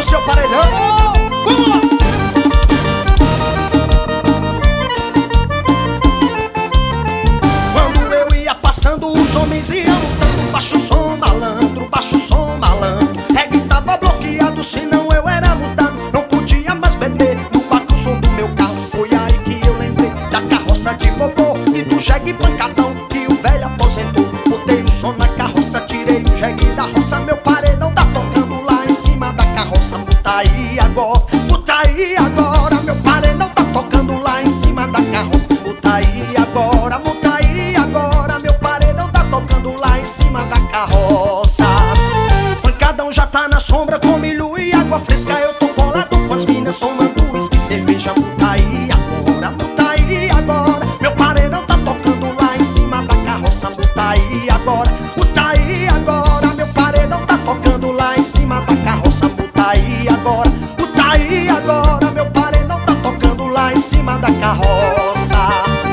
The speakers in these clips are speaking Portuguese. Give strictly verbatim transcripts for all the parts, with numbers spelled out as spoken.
no seu paredão. Vamos lá! Quando eu ia passando, os homens iam lutando. Baixa o som, malandro, baixa o som, malandro. Reggae tava bloqueado, senão eu era mutado. Não podia mais beber no baixo som do meu carro. Foi aí que eu lembrei da carroça de vovô e do jegue pancadão que o velho aposentou. Botei o som na carroça, tirei o jegue da roça. Meu paredão tá tocando lá em cima da carroça. Muta aí agora, muta aí agora. Meu paredão tá tocando lá em cima da carroça. Muta aí agora, muta aí agora. Meu paredão tá tocando lá em cima da carroça. Pancadão já tá na sombra com milho e água fresca. Eu tô colado com as minas tomando uísque e cerveja. Muta aí agora, muta aí agora. Meu paredão tá tocando lá em cima da carroça. Muta aí agora, muta aí agora. Meu paredão tá tocando lá em cima da carroça. Muta aí agora, muta aí agora. Meu paredão tá tocando lá em cima da carroça.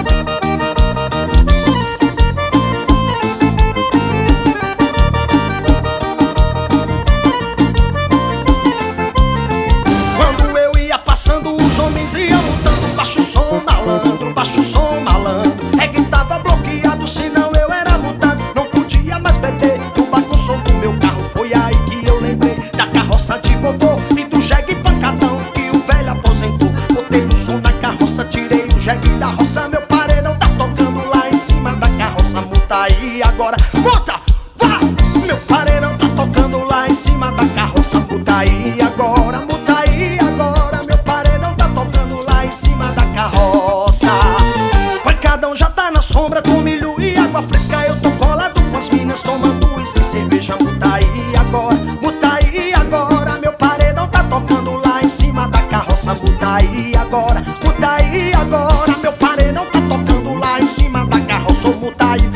Quando eu ia passando, os homens iam lutando. Baixa o som, malandro, baixa o som, malandro. Reggae tava bloqueado, senão eu era mutado. Não podia mais beber no baixo som do meu carro. Foi aí que eu lembrei da carroça de vovô e do jegue pancadão que o velho aposentou. Botei o som na carroça, tirei o jegue da roça. Meu paredão tá tocando lá em cima da carroça. Muta aí agora, muta, vá! Meu paredão tá tocando lá em cima da carroça. Muta aí agora, muta aí agora. Meu paredão tá tocando lá em cima da carroça. Pancadão já tá na sombra com milho e água fresca. Eu tô colado com as minas tomando uísque e cerveja. Muta aí agora, muta aí agora. Meu paredão tá tocando lá em cima da carroça. Muta aí agora, muta aí agora. Meu paredão tá tocando lá em cima da carroça. Muta aí